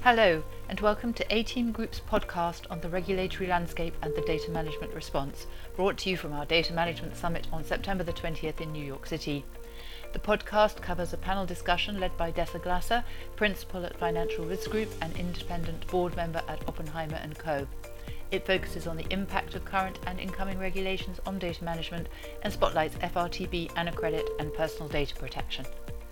Hello, and welcome to A-Team Group's podcast on the regulatory landscape and the data management response, brought to you from our Data Management Summit on September the 20th in New York City. The podcast covers a panel discussion led by Dessa Glasser, Principal at Financial Risk Group and Independent Board Member at Oppenheimer & Co. It focuses on the impact of current and incoming regulations on data management and spotlights FRTB, AnaCredit, and personal data protection.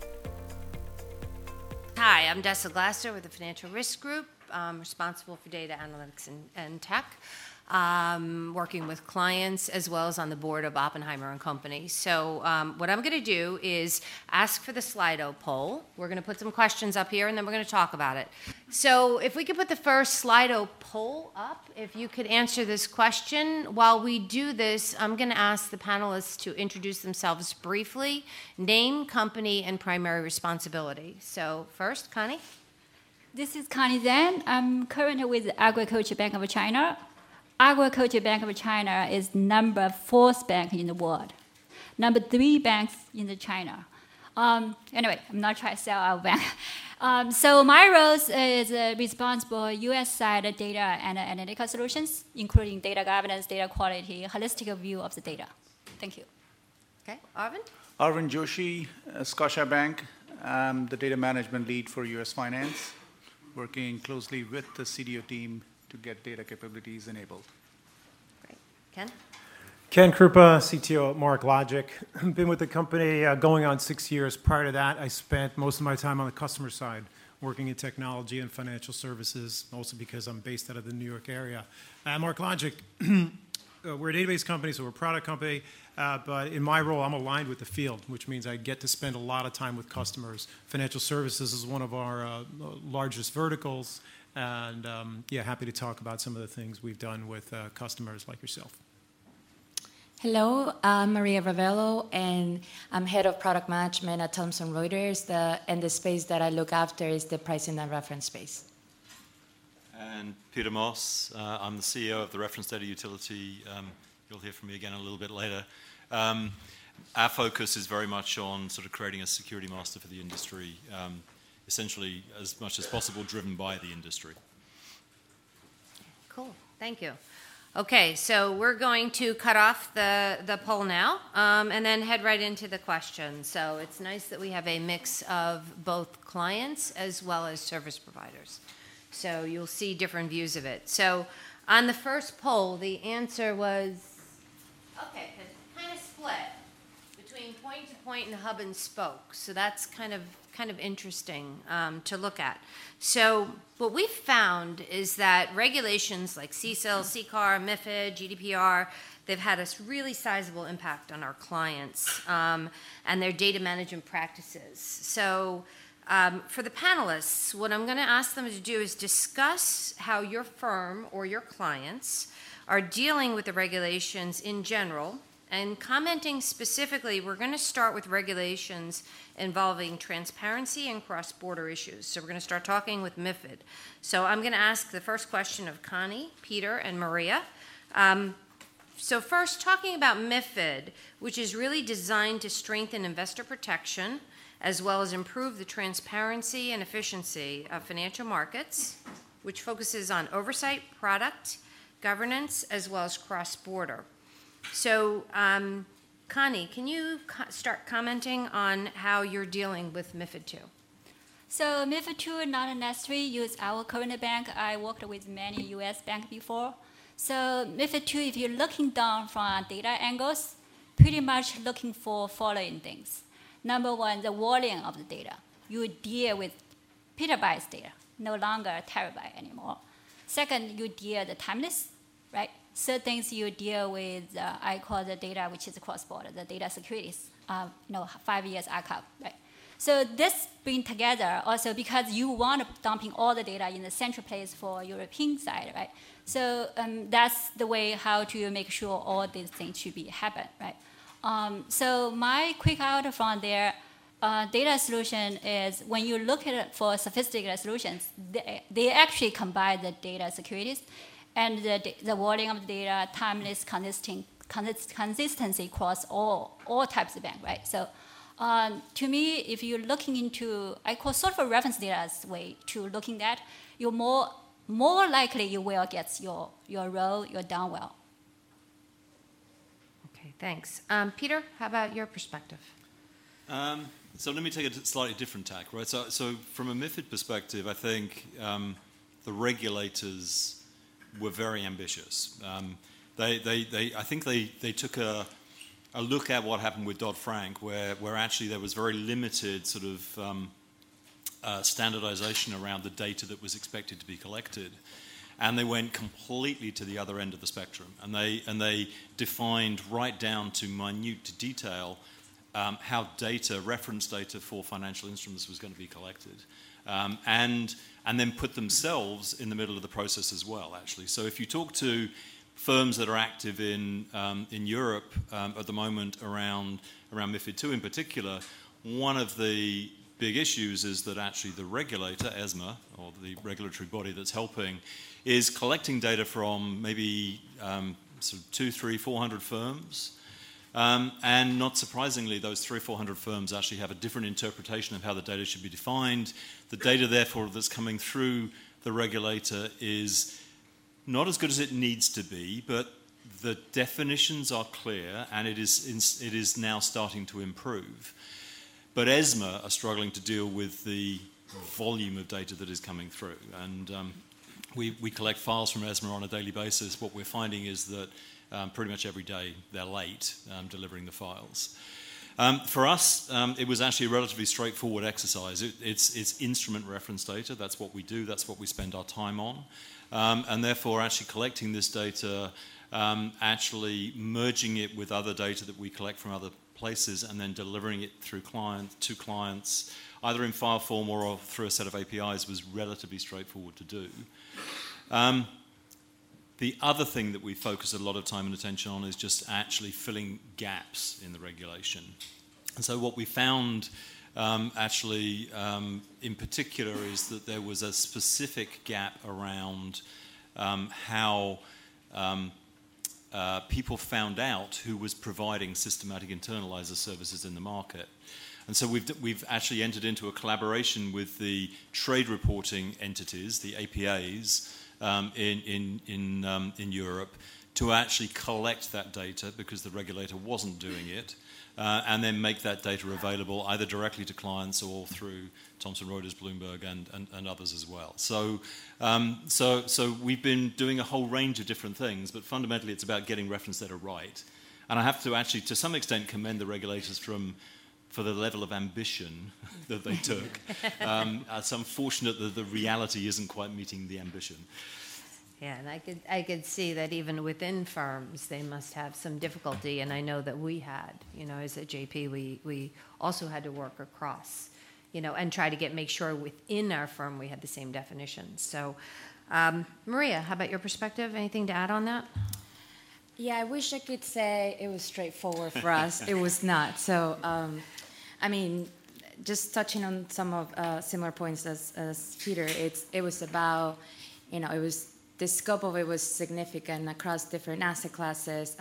Hi, I'm Dessa Glasser with the Financial Risk Group. I'm responsible for data analytics and tech, working with clients as well as on the board of Oppenheimer & Company. So what I'm going to do is ask for the Slido poll. We're going to put some questions up here, and then we're going to talk about it. So if we could put the first Slido poll up, if you could answer this question. While we do this, I'm going to ask the panelists to introduce themselves briefly, name, company, and primary responsibility. So first, Connie. This is Connie Zhang. I'm currently with Agriculture Bank of China. Agriculture Bank of China is number 4th bank in the world, number 3 banks in China. Anyway, I'm not trying to sell our bank. So my role is responsible U.S. side data and analytical solutions, including data governance, data quality, holistic view of the data. Thank you. Okay, Arvind? Arvind Joshi, Scotiabank. I'm the data management lead for U.S. Finance, working closely with the CDO team to get data capabilities enabled. Great. Ken? Ken Krupa, CTO at MarkLogic. Been with the company going on 6 years. Prior to that, I spent most of my time on the customer side, working in technology and financial services, mostly because I'm based out of the New York area. At MarkLogic, we're a database company, so we're a product company, but in my role, I'm aligned with the field, which means I get to spend a lot of time with customers. Financial services is one of our largest verticals, and happy to talk about some of the things we've done with customers like yourself. Hello, I'm Maria Ravello, and I'm head of product management at Thomson Reuters, and the space that I look after is the pricing and reference space. And Peter Moss, I'm the CEO of the Reference Data Utility. You'll hear from me again a little bit later. Our focus is very much on sort of creating a security master for the industry, essentially as much as possible driven by the industry. Cool, thank you. Okay, so we're going to cut off the poll now and then head right into the questions. So it's nice that we have a mix of both clients as well as service providers. So you'll see different views of it. So on the first poll, the answer was, okay, kind of split between point-to-point and hub and spoke. So that's kind of interesting to look at. So what we found is that regulations like CSIL, CCAR, MiFID, GDPR, they've had a really sizable impact on our clients and their data management practices. So for the panelists, what I'm going to ask them to do is discuss how your firm or your clients are dealing with the regulations in general, and commenting specifically, we're going to start with regulations involving transparency and cross-border issues. So we're going to start talking with MiFID. So I'm going to ask the first question of Connie, Peter, and Maria. So first, talking about MiFID, which is really designed to strengthen investor protection, as well as improve the transparency and efficiency of financial markets, which focuses on oversight, product, governance, as well as cross-border. So, Connie, can you start commenting on how you're dealing with MiFID II? So MiFID II not necessarily use our current bank. I worked with many U.S. banks before. So MiFID II, if you're looking down from data angles, pretty much looking for following things. Number one, the volume of the data. You deal with petabytes data, no longer terabyte anymore. Second, you deal the timeless, right? Third things you deal with, I call the data which is cross-border, the data securities, 5 years archive, right? So this bring together also because you want dumping all the data in the central place for European side, right? So that's the way how to make sure all these things should be happen, right? So my quick out from there, data solution is when you look at it for sophisticated solutions, they actually combine the data securities and the volume of the data, timeless, consistency across all types of bank, right? So To me, if you're looking into, I call sort of a reference data as a way to looking at, you're more likely you will get your row, your down well. Okay, thanks. Peter, how about your perspective? So let me take a slightly different tack, right? So from a MiFID perspective, I think the regulators were very ambitious. I think they took a look at what happened with Dodd-Frank, where actually there was very limited sort of standardization around the data that was expected to be collected. And they went completely to the other end of the spectrum. And they defined right down to minute detail how reference data for financial instruments was going to be collected. And then put themselves in the middle of the process as well, actually. So if you talk to firms that are active in Europe at the moment around MiFID II in particular, one of the big issues is that actually the regulator, ESMA, or the regulatory body that's helping, is collecting data from maybe sort of 200, 300, 400 firms. And not surprisingly, those 300 or 400 firms actually have a different interpretation of how the data should be defined. The data, therefore, that's coming through the regulator is not as good as it needs to be, but the definitions are clear, and it is now starting to improve. But ESMA are struggling to deal with the volume of data that is coming through. And we collect files from ESMA on a daily basis. What we're finding is that pretty much every day they're late delivering the files. For us, it was actually a relatively straightforward exercise. It's instrument reference data. That's what we do. That's what we spend our time on. And therefore, actually collecting this data, actually merging it with other data that we collect from other places, and then delivering it to clients, either in file form or through a set of APIs, was relatively straightforward to do. The other thing that we focus a lot of time and attention on is just actually filling gaps in the regulation. And so what we found in particular is that there was a specific gap around how people found out who was providing systematic internalizer services in the market. And so we've actually entered into a collaboration with the trade reporting entities, the APAs, in Europe, to actually collect that data because the regulator wasn't doing it, and then make that data available either directly to clients or through Thomson Reuters, Bloomberg, and others as well. So we've been doing a whole range of different things, but fundamentally it's about getting reference data right. And I have to actually, to some extent, commend the regulators for the level of ambition that they took. It's unfortunate that the reality isn't quite meeting the ambition. Yeah, and I could see that even within firms, they must have some difficulty, and I know that we had, as a JP, we also had to work across, and try to make sure within our firm we had the same definitions. So, Maria, how about your perspective? Anything to add on that? Yeah, I wish I could say it was straightforward for us. It was not. So, just touching on some of similar points as Peter, it was about, the scope of it was significant across different asset classes,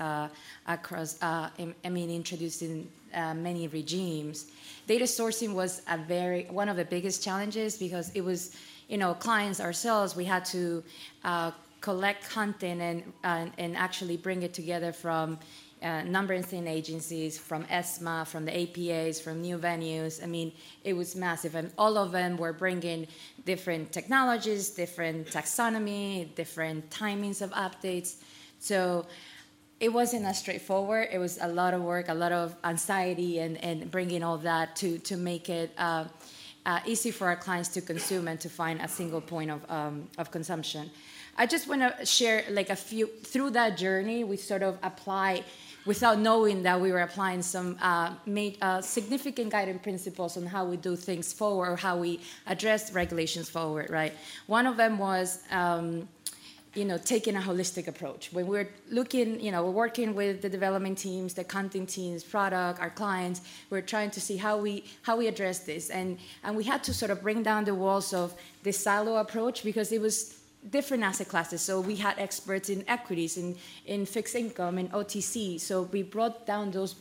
introducing many regimes. Data sourcing was one of the biggest challenges because it was, clients ourselves, we had to collect content and actually bring it together from numbering agencies, from ESMA, from the APAs, from new venues. It was massive. And all of them were bringing different technologies, different taxonomy, different timings of updates. So it wasn't as straightforward. It was a lot of work, a lot of anxiety, and bringing all that to make it easy for our clients to consume and to find a single point of consumption. I just want to share through that journey, we sort of apply, without knowing that we were applying some significant guiding principles on how we do things forward, or how we address regulations forward, right? One of them was, taking a holistic approach. When we're looking, we're working with the development teams, the content teams, product, our clients, we're trying to see how we address this. And we had to sort of bring down the walls of the silo approach because it was different asset classes. So we had experts in equities, in fixed income, in OTC. So we brought down those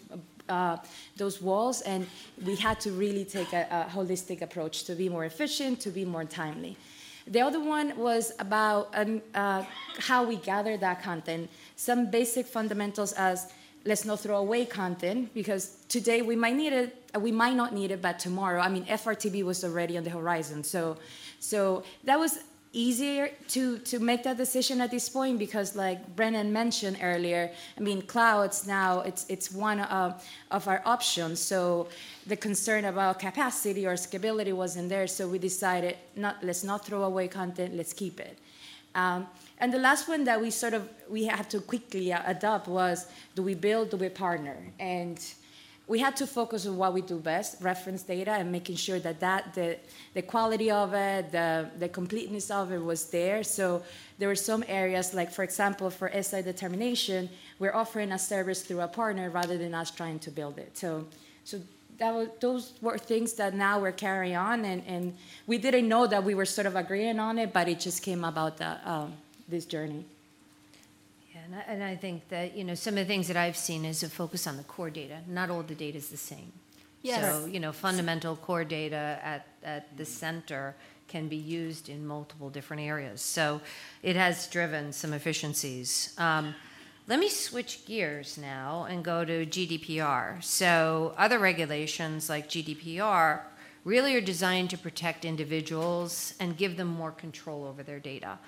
those walls, and we had to really take a holistic approach to be more efficient, to be more timely. The other one was about how we gather that content. Some basic fundamentals as let's not throw away content, because today we might need it, we might not need it, but tomorrow, I mean, FRTB was already on the horizon. So that was easier to make that decision at this point, because like Brennan mentioned earlier, I mean, clouds now, it's one of our options. So the concern about capacity or scalability wasn't there. So we decided, let's not throw away content, let's keep it. And the last one that we had to quickly adopt was, do we build, do we partner? And we had to focus on what we do best, reference data, and making sure that the quality of it, the completeness of it was there. So there were some areas, like for example, for SI determination, we're offering a service through a partner rather than us trying to build it. So those were things that now we're carrying on, and we didn't know that we were sort of agreeing on it, but it just came about this journey. Yeah, and I think that, some of the things that I've seen is a focus on the core data. Not all the data is the same. Yes. So, fundamental core data at the center can be used in multiple different areas. So it has driven some efficiencies. Let me switch gears now and go to GDPR. So other regulations like GDPR really are designed to protect individuals and give them more control over their data.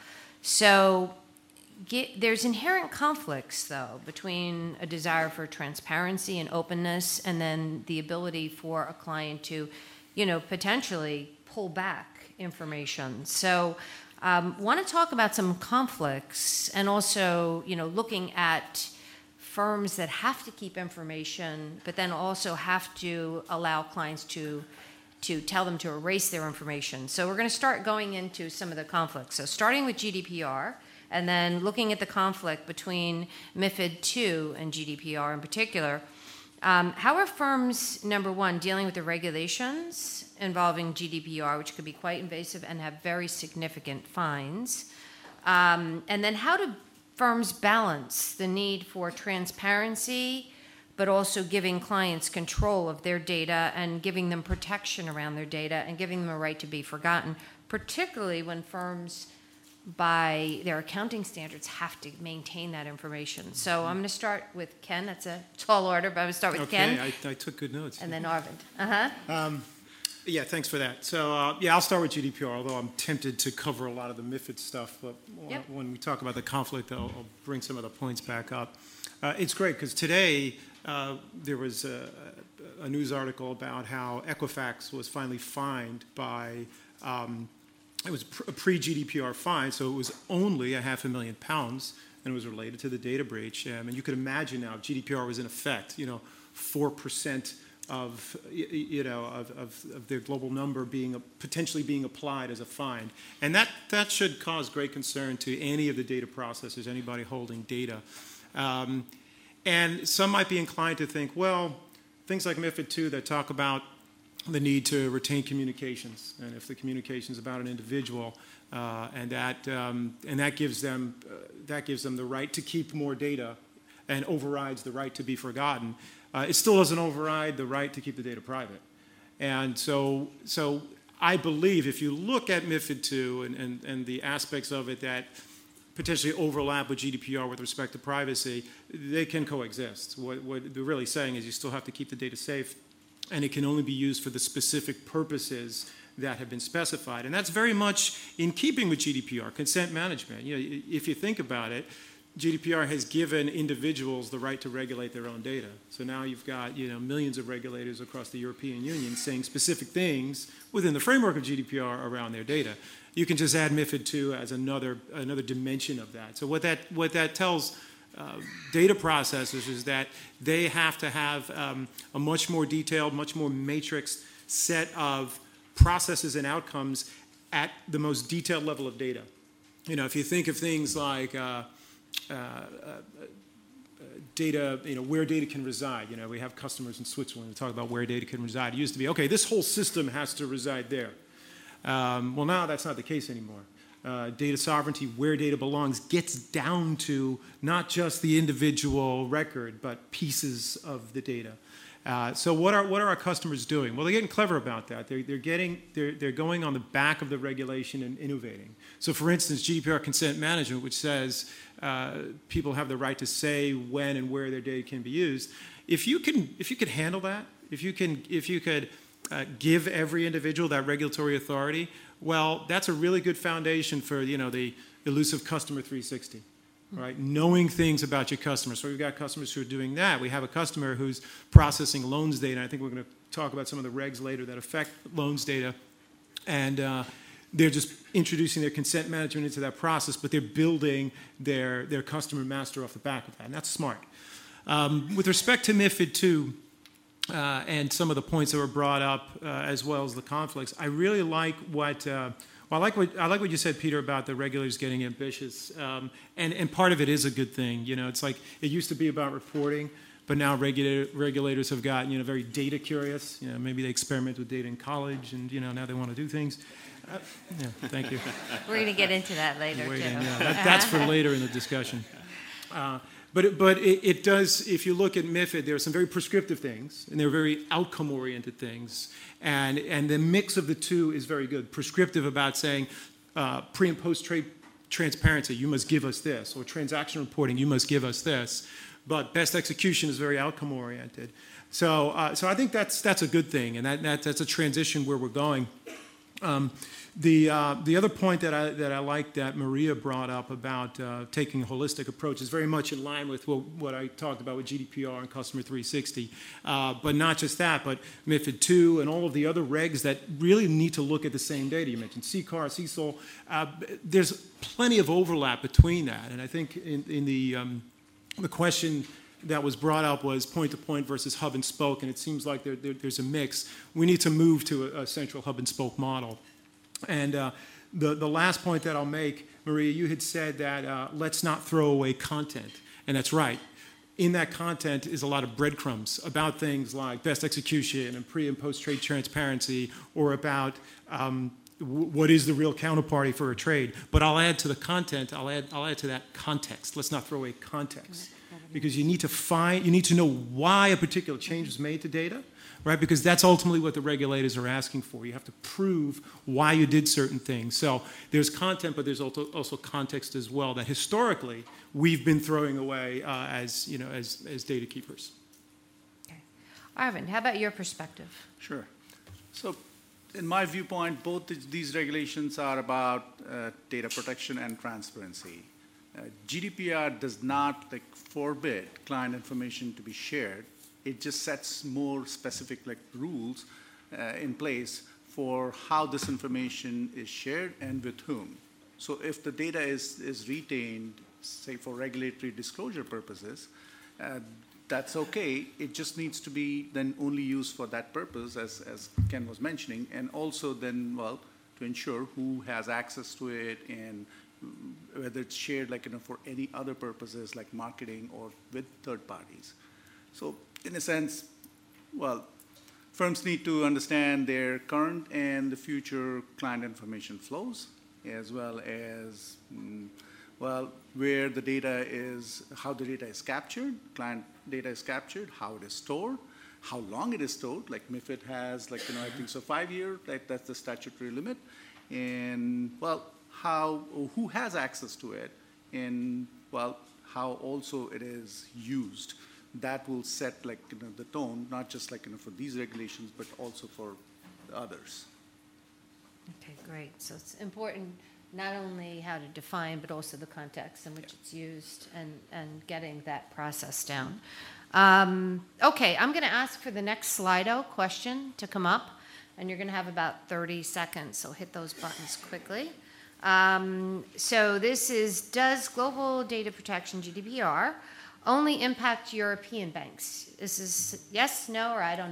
So there's inherent conflicts, though, between a desire for transparency and openness and then the ability for a client to, potentially pull back information. So want to talk about some conflicts and also, looking at firms that have to keep information, but then also have to allow clients to tell them to erase their information. So we're going to start going into some of the conflicts. So starting with GDPR, and then looking at the conflict between MiFID II and GDPR in particular. How are firms, number one, dealing with the regulations involving GDPR, which could be quite invasive and have very significant fines? And then how do firms balance the need for transparency, but also giving clients control of their data and giving them protection around their data and giving them a right to be forgotten, particularly when firms, by their accounting standards, have to maintain that information. So I'm going to start with Ken. That's a tall order, but I'm going to start with Ken. Okay, I took good notes. And then Arvind. Yeah, thanks for that. So, I'll start with GDPR, although I'm tempted to cover a lot of the MiFID stuff. But when we talk about the conflict, I'll bring some of the points back up. It's great because today there was a news article about how Equifax was finally fined by it was a pre-GDPR fine, so it was only £500,000, and it was related to the data breach. And you could imagine now if GDPR was in effect, 4% of their global number potentially being applied as a fine, and that should cause great concern to any of the data processors, anybody holding data. And some might be inclined to think, well, things like MiFID II that talk about the need to retain communications, and if the communication is about an individual, and that gives them the right to keep more data, and overrides the right to be forgotten. It still doesn't override the right to keep the data private, and so I believe if you look at MiFID II and the aspects of it that potentially overlap with GDPR with respect to privacy, they can coexist. What they're really saying is you still have to keep the data safe, and it can only be used for the specific purposes that have been specified. And that's very much in keeping with GDPR, consent management. If you think about it, GDPR has given individuals the right to regulate their own data. So now you've got millions of regulators across the European Union saying specific things within the framework of GDPR around their data. You can just add MiFID II as another dimension of that. So what that tells data processors is that they have to have a much more detailed, much more matrix set of processes and outcomes at the most detailed level of data. If you think of things like data, where data can reside. We have customers in Switzerland who talk about where data can reside. It used to be, okay, this whole system has to reside there. Well, now that's not the case anymore. Data sovereignty, where data belongs, gets down to not just the individual record, but pieces of the data. So what are our customers doing? Well, they're getting clever about that. They're going on the back of the regulation and innovating. So, for instance, GDPR consent management, which says people have the right to say when and where their data can be used. If you could handle that, if you could give every individual that regulatory authority, well, that's a really good foundation for the elusive customer 360. Right, knowing things about your customers. So we've got customers who are doing that. We have a customer who's processing loans data. I think we're going to talk about some of the regs later that affect loans data. And they're just introducing their consent management into that process, but they're building their customer master off the back of that. And that's smart. With respect to MiFID II and some of the points that were brought up, as well as the conflicts, I really like what... I like what you said, Peter, about the regulators getting ambitious, and part of it is a good thing. It's like it used to be about reporting, but now regulators have gotten very data curious. Maybe they experiment with data in college, and now they want to do things. Thank you. We're going to get into that later too. That's for later in the discussion. But it does, if you look at MiFID, there are some very prescriptive things, and there are very outcome-oriented things. And the mix of the two is very good. Prescriptive about saying pre- and post-trade transparency, you must give us this, or transaction reporting, you must give us this. But best execution is very outcome-oriented. So I think that's a good thing, and that's a transition where we're going. The other point that I like that Maria brought up about taking a holistic approach is very much in line with what I talked about with GDPR and Customer 360. But not just that, but MiFID II and all of the other regs that really need to look at the same data. You mentioned CCAR, CSOL. There's plenty of overlap between that. And I think in the question that was brought up was point-to-point versus hub and spoke, and it seems like there's a mix. We need to move to a central hub and spoke model. And the last point that I'll make, Maria, you had said that let's not throw away content, and that's right. In that content is a lot of breadcrumbs about things like best execution and pre- and post-trade transparency, or about what is the real counterparty for a trade. But I'll add to the content, I'll add to that context. Let's not throw away context. Because you need to know why a particular change was made to data, right? Because that's ultimately what the regulators are asking for. You have to prove why you did certain things. So there's content, but there's also context as well that historically we've been throwing away as data keepers. Okay. Arvind, how about your perspective? Sure. So in my viewpoint, both these regulations are about data protection and transparency. GDPR does not forbid client information to be shared. It just sets more specific rules in place for how this information is shared and with whom. So if the data is retained, say for regulatory disclosure purposes, that's okay. It just needs to be then only used for that purpose, as Ken was mentioning, and also then, to ensure who has access to it and whether it's shared for any other purposes like marketing or with third parties. So in a sense, firms need to understand their current and the future client information flows, as well as where the data is, how the data is captured, client data is captured, how it is stored, how long it is stored. Like MiFID has I think so 5 years, that's the statutory limit. And who has access to it, and how also it is used. That will set the tone, not just for these regulations, but also for the others. Okay, great. So it's important not only how to define, but also the context in which it's used, and getting that process down. Okay, I'm going to ask for the next Slido question to come up, and you're going to have about 30 seconds, so hit those buttons quickly. So this is, does global data protection, GDPR, only impact European banks? This is yes, no, or I don't know.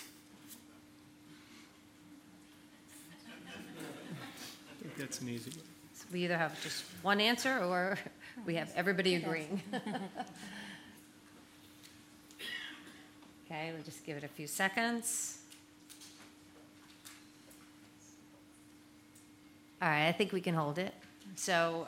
I think that's an easy one. So we either have just one answer, or we have everybody agreeing. Okay, we'll just give it a few seconds. All right, I think we can hold it. So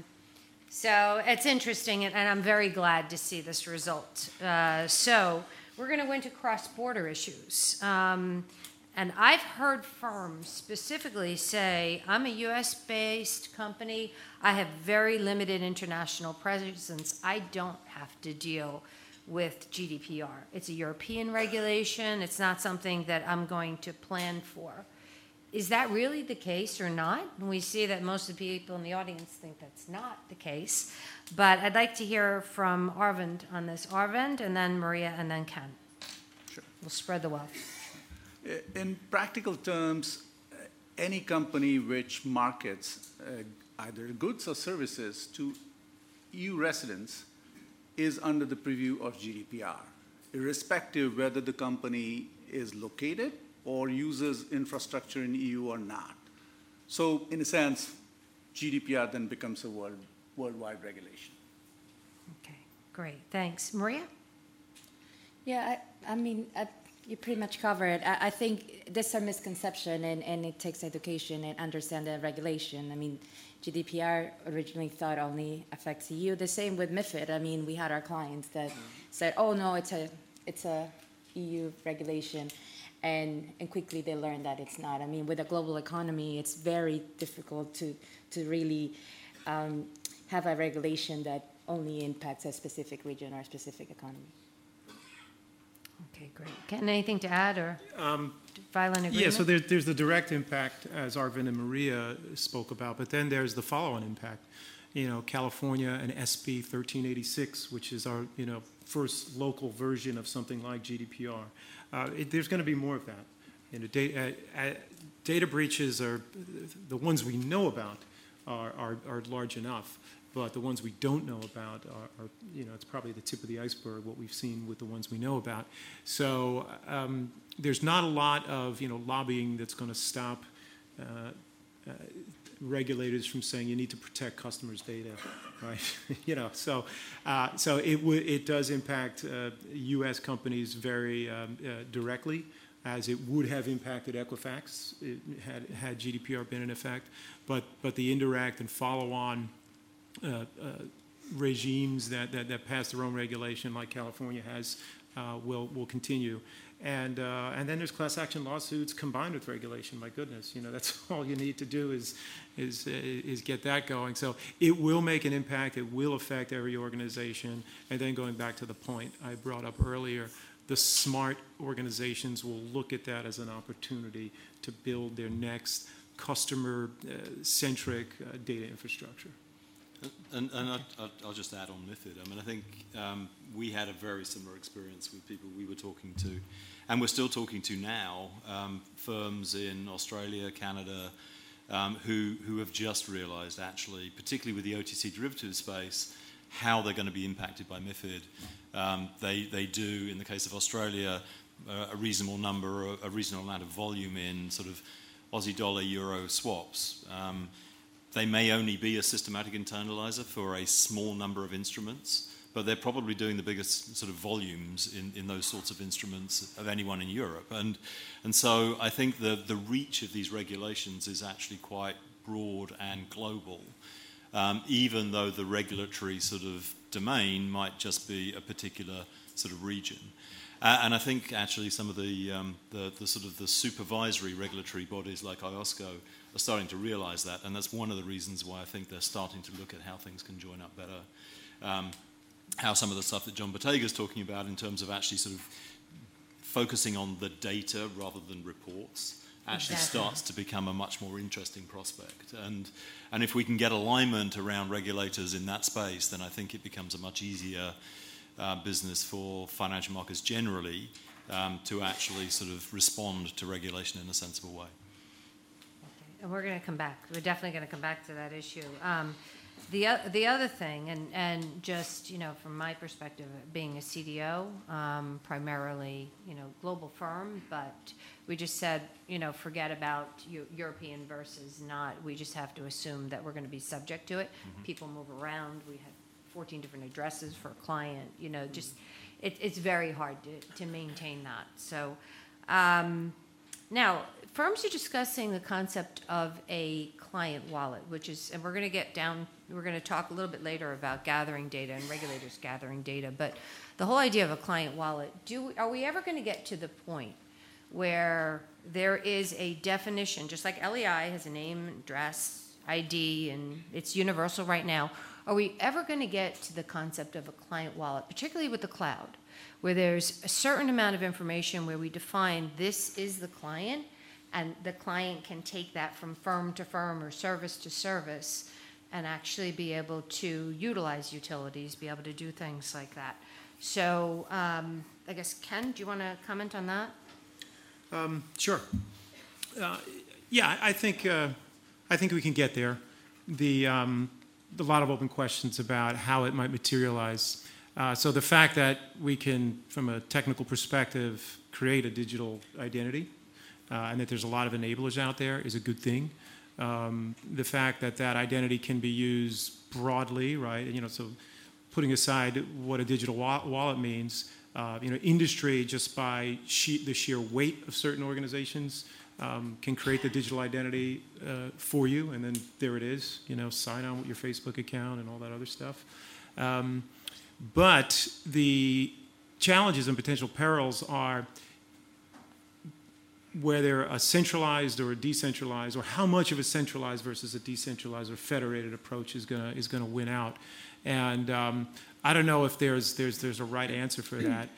it's interesting, and I'm very glad to see this result. So we're going to go into cross-border issues. And I've heard firms specifically say, I'm a US-based company, I have very limited international presence, I don't have to deal with GDPR. It's a European regulation, it's not something that I'm going to plan for. Is that really the case or not? And we see that most of the people in the audience think that's not the case. But I'd like to hear from Arvind on this. Arvind, and then Maria, and then Ken. Sure. We'll spread the wealth. In practical terms, any company which markets either goods or services to EU residents is under the purview of GDPR, irrespective whether the company is located or uses infrastructure in EU or not. So in a sense, GDPR then becomes a worldwide regulation. Okay, great, thanks. Maria? Yeah, I mean, you pretty much covered. I think there's a misconception, and it takes education and understand the regulation. I mean, GDPR originally thought only affects EU. The same with MiFID. I mean, we had our clients that said, "Oh no, it's a EU regulation," and quickly they learned that it's not. I mean, with a global economy, it's very difficult to really have a regulation that only impacts a specific region or a specific economy. Okay, great. Ken, anything to add or violent agreement? Yeah, so there's the direct impact, as Arvind and Maria spoke about, but then there's the follow-on impact. You know, California and SB 1386, which is our, first local version of something like GDPR. There's going to be more of that. You know, data breaches are, the ones we know about are large enough. But the ones we don't know about are, it's probably the tip of the iceberg, what we've seen with the ones we know about. So there's not a lot of, lobbying that's going to stop regulators from saying you need to protect customers' data, right? So it does impact U.S. companies very directly, as it would have impacted Equifax had GDPR been in effect. But the indirect and follow-on regimes that pass their own regulation, like California has, will continue, and then there's class action lawsuits combined with regulation. My goodness, that's all you need to do is get that going. So it will make an impact. It will affect every organization. And then going back to the point I brought up earlier, the smart organizations will look at that as an opportunity to build their next customer-centric data infrastructure. And I'll just add on MiFID. I mean, I think we had a very similar experience with people we were talking to, and we're still talking to now, firms in Australia, Canada, who have just realized, actually, particularly with the OTC derivatives space, how they're going to be impacted by MiFID. They do, in the case of Australia, a reasonable number, a reasonable amount of volume in sort of Aussie dollar, euro swaps. They may only be a systematic internalizer for a small number of instruments, but they're probably doing the biggest sort of volumes in those sorts of instruments of anyone in Europe. And so I think the reach of these regulations is actually quite broad and global, even though the regulatory sort of domain might just be a particular sort of region. And I think actually some of the sort of the supervisory regulatory bodies like IOSCO are starting to realize that, and that's one of the reasons why I think they're starting to look at how things can join up better. How some of the stuff that John Bottega is talking about in terms of actually sort of focusing on the data rather than reports actually starts to become a much more interesting prospect. And if we can get alignment around regulators in that space, then I think it becomes a much easier business for financial markets generally to actually sort of respond to regulation in a sensible way. Okay. And we're going to come back. We're definitely going to come back to that issue. The other thing, and just, from my perspective, being a CDO, primarily, global firm, but we just said, forget about European versus not. We just have to assume that we're going to be subject to it. Mm-hmm. People move around. We have 14 different addresses for a client. Just it's very hard to maintain that. So now, firms are discussing the concept of a client wallet, which is, and we're going to talk a little bit later about gathering data and regulators gathering data, but the whole idea of a client wallet, are we ever going to get to the point where there is a definition, just like LEI has a name, address, ID, and it's universal right now, are we ever going to get to the concept of a client wallet, particularly with the cloud, where there's a certain amount of information where we define this is the client, and the client can take that from firm to firm or service to service and actually be able to utilize utilities, be able to do things like that. So I guess, Ken, do you want to comment on that? Sure. Yeah, I think we can get there. A lot of open questions about how it might materialize. So the fact that we can, from a technical perspective, create a digital identity, and that there's a lot of enablers out there is a good thing. The fact that that identity can be used broadly, right? So putting aside what a digital wallet means, industry, just by the sheer weight of certain organizations, can create the digital identity for you, and then there it is. Sign on with your Facebook account and all that other stuff. But the challenges and potential perils are whether a centralized or a decentralized, or how much of a centralized versus a decentralized or federated approach is going to win out. And I don't know if there's a right answer for that.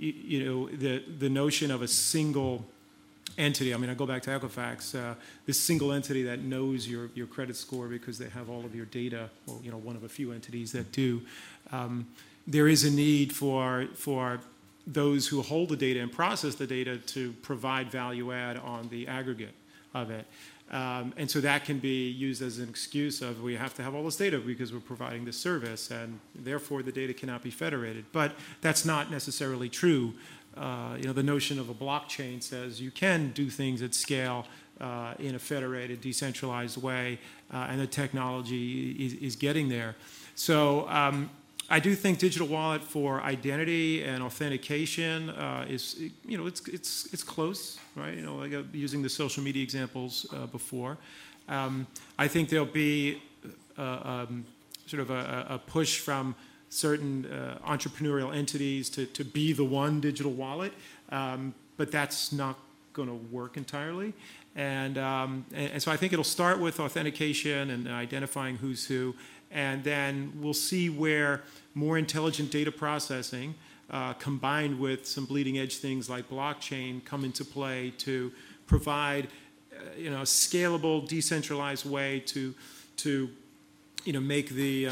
The notion of a single entity. I mean, I go back to Equifax. This single entity that knows your credit score because they have all of your data, or one of a few entities that do. There is a need for those who hold the data and process the data to provide value add on the aggregate of it. And so that can be used as an excuse of we have to have all this data because we're providing this service, and therefore the data cannot be federated. But that's not necessarily true. The notion of a blockchain says you can do things at scale in a federated, decentralized way, and the technology is getting there. So I do think digital wallet for identity and authentication is, it's close, right? Like using the social media examples before. I think there'll be sort of a push from certain entrepreneurial entities to be the one digital wallet, but that's not going to work entirely. And so I think it'll start with authentication and identifying who's who, and then we'll see where more intelligent data processing combined with some bleeding edge things like blockchain come into play to provide a scalable, decentralized way to make the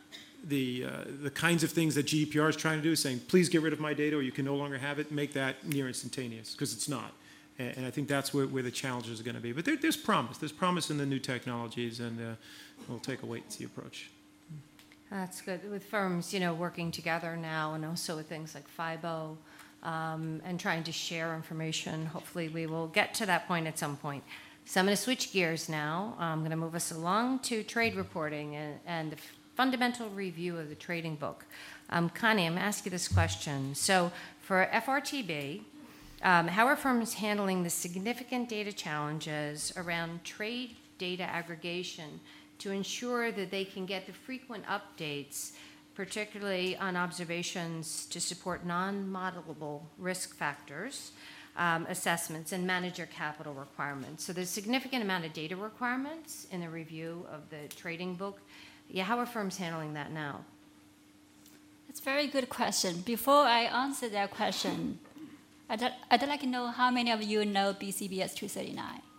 kinds of things that GDPR is trying to do, saying, please get rid of my data or you can no longer have it, make that near instantaneous, because it's not. And I think that's where the challenges are going to be. But there's promise. There's promise in the new technologies, and we'll take a wait-and-see approach. That's good. With firms, working together now, and also with things like FIBO, and trying to share information. Hopefully we will get to that point at some point. So I'm going to switch gears now. I'm going to move us along to trade reporting and the fundamental review of the trading book. Connie, I'm going to ask you this question. So for FRTB, how are firms handling the significant data challenges around trade data aggregation to ensure that they can get the frequent updates, particularly on observations to support non-modelable risk factors, assessments, and manage your capital requirements? So there's a significant amount of data requirements in the review of the trading book. Yeah, how are firms handling that now? That's a very good question. Before I answer that question, I'd like to know how many of you know BCBS 239?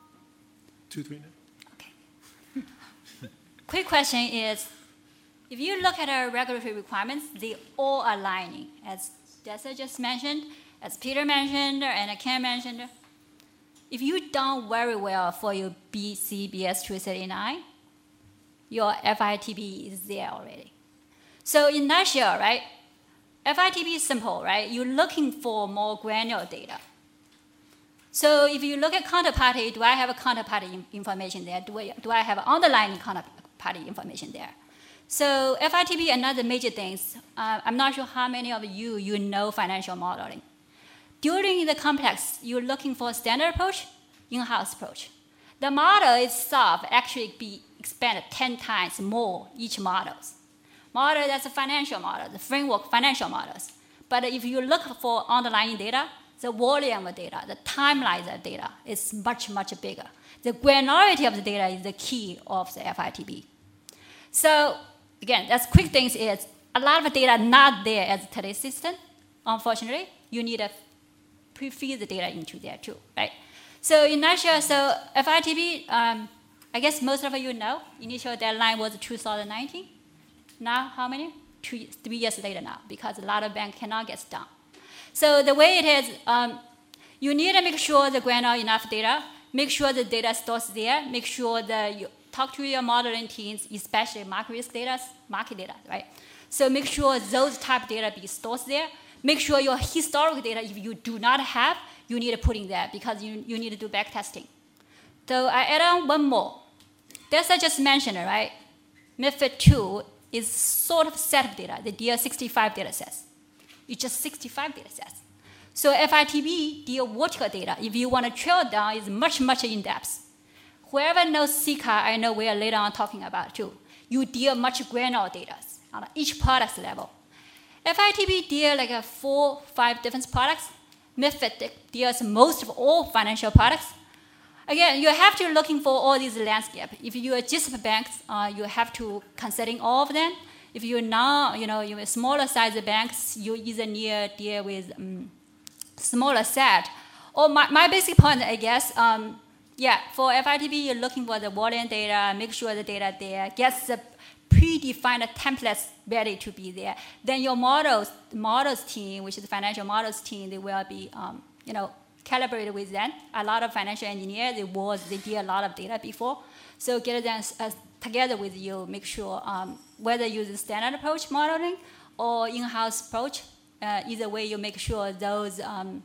239. Okay. Quick question is, if you look at our regulatory requirements, they all are aligning. As Dessa just mentioned, as Peter mentioned, and Ken mentioned, if you done very well for your BCBS 239, your FITB is there already. So in nutshell, right, FITB is simple, right? You're looking for more granular data. So if you look at counterparty, do I have a counterparty information there? Do I have underlying counterparty information there? So FITB, another major things, I'm not sure how many of you know financial modeling. During the complex, you're looking for a standard approach, in-house approach. The model itself actually be expanded 10 times more each models. Model, that's a financial model, the framework financial models. But if you look for underlying data, the volume of data, the timeline of data is much, much bigger. The granularity of the data is the key of the FITB. So again, that's quick things is a lot of data not there as today's system. Unfortunately, you need to pre-feed the data into there too, right? So in nutshell, so FITB, I guess most of you know, initial deadline was 2019. Now how many? 3 years later now, because a lot of banks cannot get done. So the way it is, you need to make sure the granular enough data, make sure the data stores there, make sure that you talk to your modeling teams, especially market risk data, market data, right? So make sure those type of data be stored there. Make sure your historical data, if you do not have, you need to put in there because you need to do back testing. So I add on one more. As I just mentioned, right? MiFID II is sort of set of data, the DL65 data sets. It's just 65 data sets. So FITB, DL vertical data, if you want to drill down, is much, much in depth. Whoever knows CCAR, I know we are later on talking about too. You deal much granular data on each product level. FITB deal like 4, 5 different products. MiFID deals most of all financial products. Again, you have to looking for all these landscape. If you are just banks, you have to considering all of them. If you're not, you're smaller size banks, you either need to deal with smaller set. Or my basic point, I guess, for FITB, you're looking for the volume data, make sure the data there, gets the predefined templates ready to be there. Then your models team, which is the financial models team, they will be, calibrated with them. A lot of financial engineers, they did a lot of data before. So get them together with you, make sure whether you use standard approach modeling or in-house approach, either way you make sure those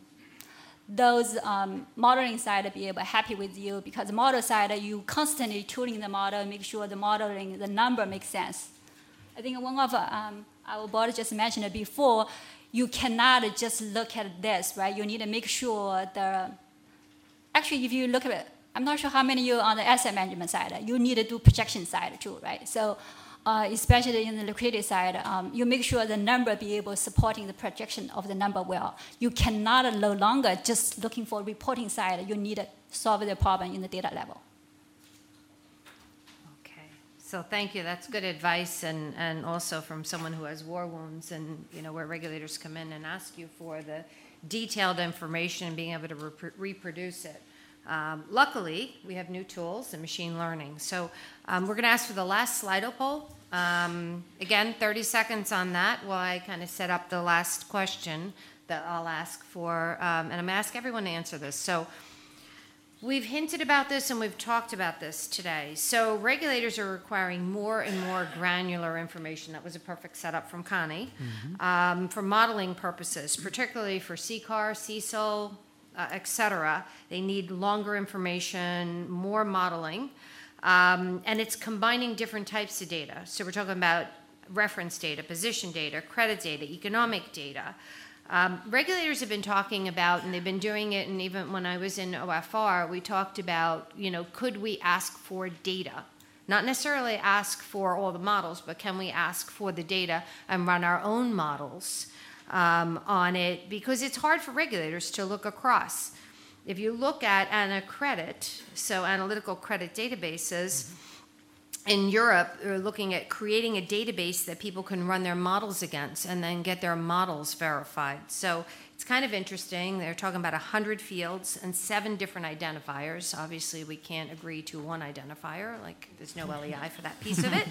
modeling side be able happy with you because the model side, you constantly tuning the model, make sure the modeling, the number makes sense. I think one of our board just mentioned it before, you cannot just look at this, right? You need to make sure actually if you look at it, I'm not sure how many of you on the asset management side, you need to do projection side too, right? So especially in the liquidity side, you make sure the number be able supporting the projection of the number well. You cannot no longer just looking for reporting side. You need to solve the problem in the data level. Okay, so thank you. That's good advice, and also from someone who has war wounds, and where regulators come in and ask you for the detailed information and being able to reproduce it. Luckily, we have new tools and machine learning. So we're going to ask for the last Slido poll. Again, 30 seconds on that while I kind of set up the last question that I'll ask for. And I'm going to ask everyone to answer this. So we've hinted about this and we've talked about this today. So regulators are requiring more and more granular information. That was a perfect setup from Connie. For modeling purposes, particularly for CCAR, CECL, et cetera. They need longer information, more modeling, and it's combining different types of data. So we're talking about reference data, position data, credit data, economic data. Regulators have been talking about, and they've been doing it, and even when I was in OFR, we talked about, could we ask for data? Not necessarily ask for all the models, but can we ask for the data and run our own models on it, because it's hard for regulators to look across. If you look at AnaCredit, so analytical credit databases, in Europe, they're looking at creating a database that people can run their models against and then get their models verified. So it's kind of interesting. They're talking about 100 fields and 7 different identifiers. Obviously, we can't agree to one identifier, like there's no LEI for that piece of it.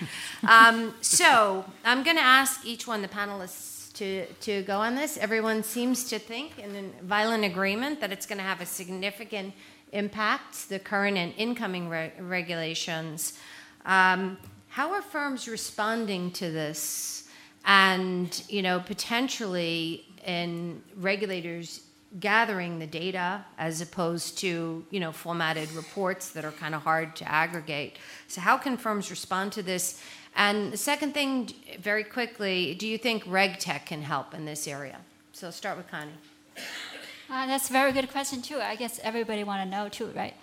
So I'm going to ask each one, the panelists, to go on this. Everyone seems to think in violent agreement that it's going to have a significant impact, the current and incoming regulations. How are firms responding to this? And, potentially in regulators gathering the data as opposed to, formatted reports that are kind of hard to aggregate. So how can firms respond to this? And the second thing, very quickly, do you think RegTech can help in this area? So I'll start with Connie. That's a very good question, too. I guess everybody want to know, too, right?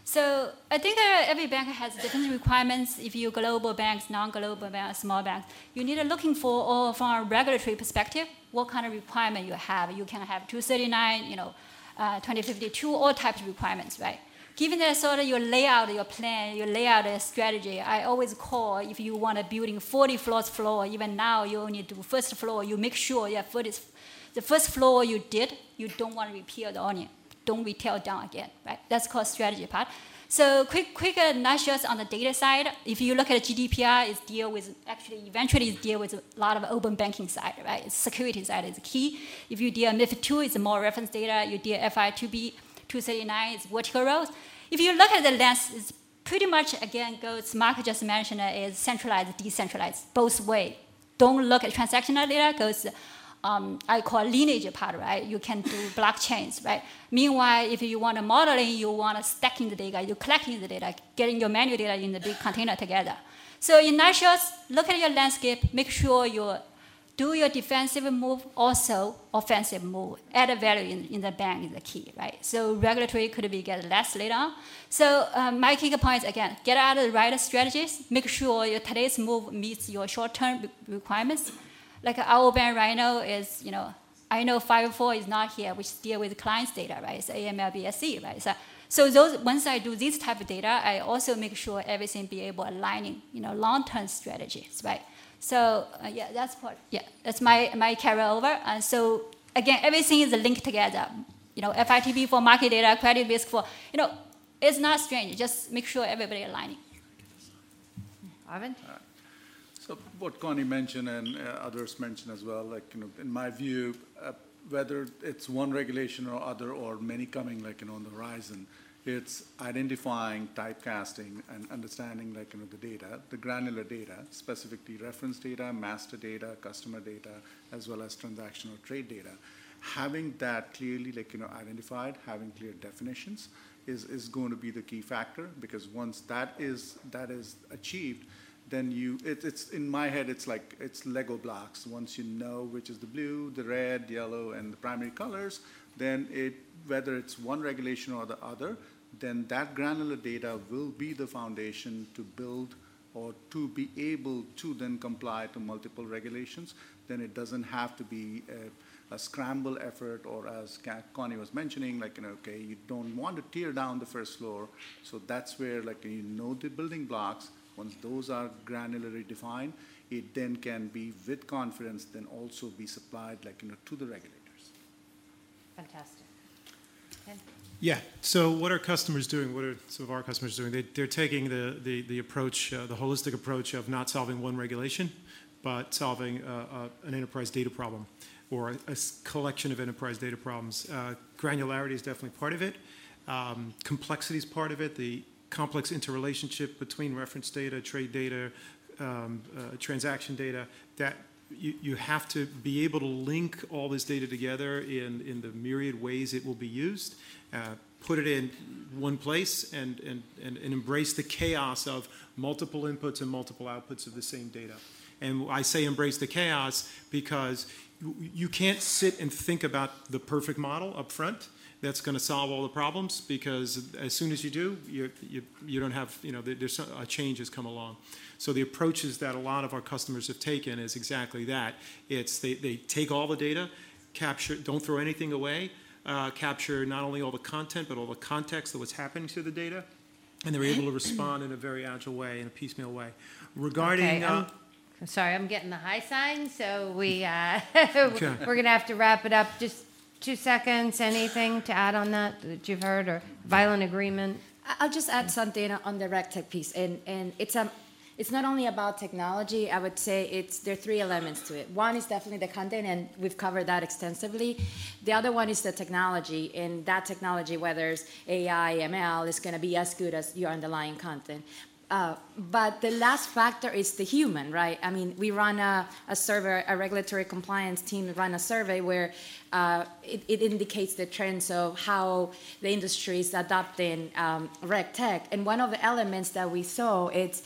So I think that every bank has different requirements. If you're global banks, non-global banks, small banks, you need to looking for, or from a regulatory perspective, what kind of requirement you have. You can have 239, 2052, all types of requirements, right? Given that sort of your layout, your plan, your layout, your strategy, I always call if you want a building 40 floor, even now you only do first floor, you make sure the first floor you did, you don't want to repeat the onion. Don't retail down again, right? That's called strategy part. So quick nutshell on the data side. If you look at GDPR, it's eventually deal with a lot of open banking side, right? It's security side is key. If you deal MiFID II, it's more reference data. You deal FI2B 239, it's vertical rows. If you look at the lens, it's pretty much, again, goes, Mark just mentioned, is centralized, decentralized, both way. Don't look at transactional data, because I call lineage part, right? You can do blockchains, right? Meanwhile, if you want modeling, you want stacking the data, you're collecting the data, getting your manual data in the big container together. So in nutshell, look at your landscape, make sure you do your defensive move, also offensive move. Add value in the bank is the key, right? So regulatory could be get less later on. So my key points, again, get out of the right strategies, make sure your today's move meets your short-term requirements. Like our bank right now is, I know 504 is not here, which deal with clients' data, right? It's AML, BSC, right? So those, once I do this type of data, I also make sure everything be able aligning, long-term strategies, right? So that's my carryover. And so again, everything is linked together. FITB for market data, credit risk for, it's not strange. Just make sure everybody aligning. Arvind? So what Connie mentioned and others mentioned as well, in my view, whether it's one regulation or other or many coming on the horizon, it's identifying, typecasting, and understanding the data, the granular data, specifically reference data, master data, customer data, as well as transactional trade data. Having that clearly identified, having clear definitions is going to be the key factor, because once that is achieved, then it's in my head, it's Lego blocks. Once you know which is the blue, the red, yellow, and the primary colors, then whether it's one regulation or the other, then that granular data will be the foundation to build or to be able to then comply to multiple regulations. Then it doesn't have to be a scramble effort, or as Connie was mentioning, okay, you don't want to tear down the first floor. So that's where the building blocks. Once those are granularly defined, it then can be with confidence then also be supplied to the regulators. Fantastic. Ken? Yeah. So what are customers doing? What are some of our customers doing? They're taking the approach, the holistic approach of not solving one regulation, but solving an enterprise data problem or a collection of enterprise data problems. Granularity is definitely part of it. Complexity is part of it. The complex interrelationship between reference data, trade data, transaction data, that you have to be able to link all this data together in the myriad ways it will be used, put it in one place, and embrace the chaos of multiple inputs and multiple outputs of the same data. And I say embrace the chaos because you can't sit and think about the perfect model up front that's going to solve all the problems, because as soon as you do, you don't have, there's a change has come along. So the approaches that a lot of our customers have taken is exactly that. It's they take all the data, capture, don't throw anything away, capture not only all the content, but all the context of what's happening to the data, and they're able to respond in a very agile way, in a piecemeal way. Regarding... Okay, I'm sorry, I'm getting the high sign, so we're going to have to wrap it up. Just 2 seconds, anything to add on that you've heard, or violent agreement? I'll just add something on the RegTech piece, and it's not only about technology. I would say there are 3 elements to it. One is definitely the content, and we've covered that extensively. The other one is the technology, and that technology, whether it's AI, ML, is going to be as good as your underlying content. But the last factor is the human, right? I mean, we run a survey, a regulatory compliance team run a survey where it indicates the trends of how the industry is adopting RegTech. And one of the elements that we saw, it's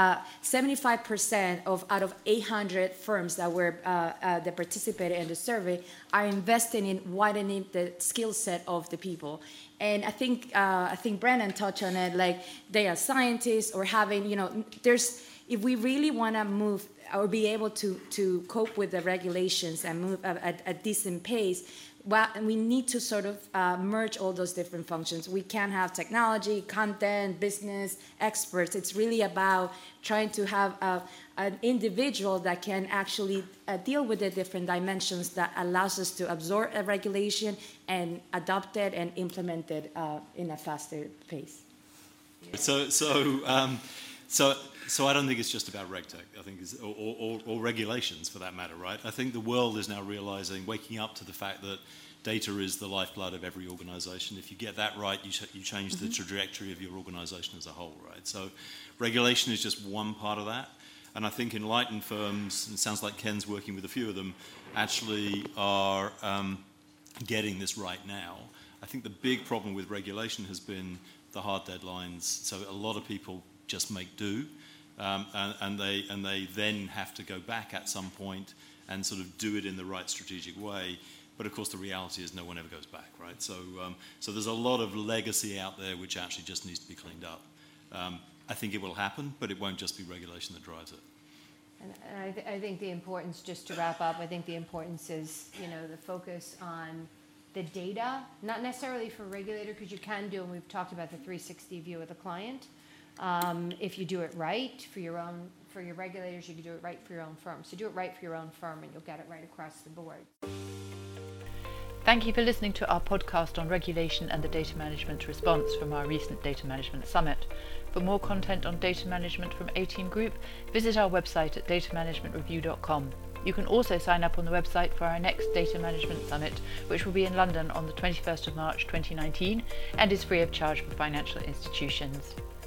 75% out of 800 firms that participated in the survey are investing in widening the skill set of the people. And I think Brandon touched on it, like data scientists or having, if we really want to move or be able to cope with the regulations and move at a decent pace, we need to sort of merge all those different functions. We can't have technology, content, business, experts. It's really about trying to have an individual that can actually deal with the different dimensions that allows us to absorb a regulation and adopt it and implement it in a faster pace. So I don't think it's just about RegTech. I think it's, or regulations for that matter, right? I think the world is now realizing, waking up to the fact that data is the lifeblood of every organization. If you get that right, you change the trajectory of your organization as a whole, right? So regulation is just one part of that. And I think enlightened firms, and it sounds like Ken's working with a few of them, actually are getting this right now. I think the big problem with regulation has been the hard deadlines. So a lot of people just make do. And they then have to go back at some point and sort of do it in the right strategic way. But of course, the reality is no one ever goes back, right? So there's a lot of legacy out there which actually just needs to be cleaned up. I think it will happen, but it won't just be regulation that drives it. And I think the importance, just to wrap up, I think the importance is, the focus on the data, not necessarily for regulator, because you can do, and we've talked about the 360 view of the client. If you do it right for your regulators, you can do it right for your own firm. So do it right for your own firm and you'll get it right across the board. Thank you for listening to our podcast on regulation and the data management response from our recent Data Management Summit. For more content on data management from 18 Group, visit our website at datamanagementreview.com. You can also sign up on the website for our next Data Management Summit, which will be in London on the 21st of March 2019 and is free of charge for financial institutions.